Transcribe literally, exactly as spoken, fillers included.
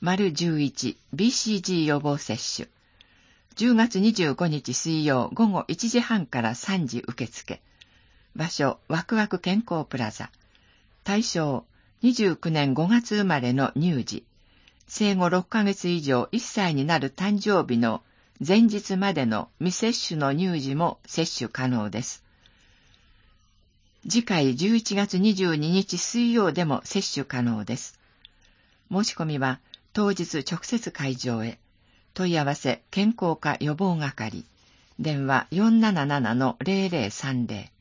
丸じゅういち ビーシージー 予防接種。じゅうがつにじゅうごにち水曜午後いちじはんからさんじ受付。場所、ワクワク健康プラザ。対象、にじゅうきゅうねんごがつ生まれの乳児。生後ろっかげつ以上いっさいになる誕生日の前日までの未接種の乳児も接種可能です。次回じゅういちがつにじゅうににち水曜でも接種可能です。申し込みは当日直接会場へ。問い合わせ健康課予防係。電話 よんなななのゼロゼロさんゼロ。